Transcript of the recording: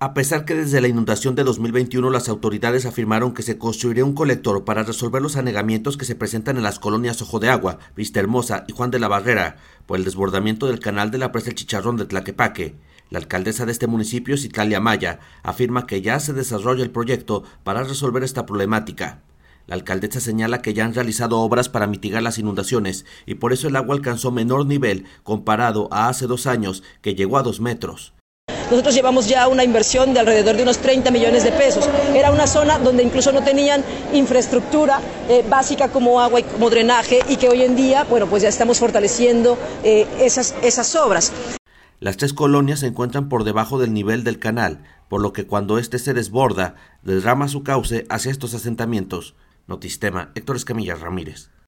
A pesar que desde la inundación de 2021 las autoridades afirmaron que se construiría un colector para resolver los anegamientos que se presentan en las colonias Ojo de Agua, Vista Hermosa y Juan de la Barrera, por el desbordamiento del canal de la presa El Chicharrón de Tlaquepaque, la alcaldesa de este municipio, Citlali Amaya, afirma que ya se desarrolla el proyecto para resolver esta problemática. La alcaldesa señala que ya han realizado obras para mitigar las inundaciones y por eso el agua alcanzó menor nivel comparado a hace 2 años, que llegó a 2 metros. Nosotros llevamos ya una inversión de alrededor de unos 30 millones de pesos. Era una zona donde incluso no tenían infraestructura básica como agua y como drenaje, y que hoy en día, bueno, pues ya estamos fortaleciendo esas obras. Las 3 colonias se encuentran por debajo del nivel del canal, por lo que cuando este se desborda, derrama su cauce hacia estos asentamientos. Notistema, Héctor Escamilla Ramírez.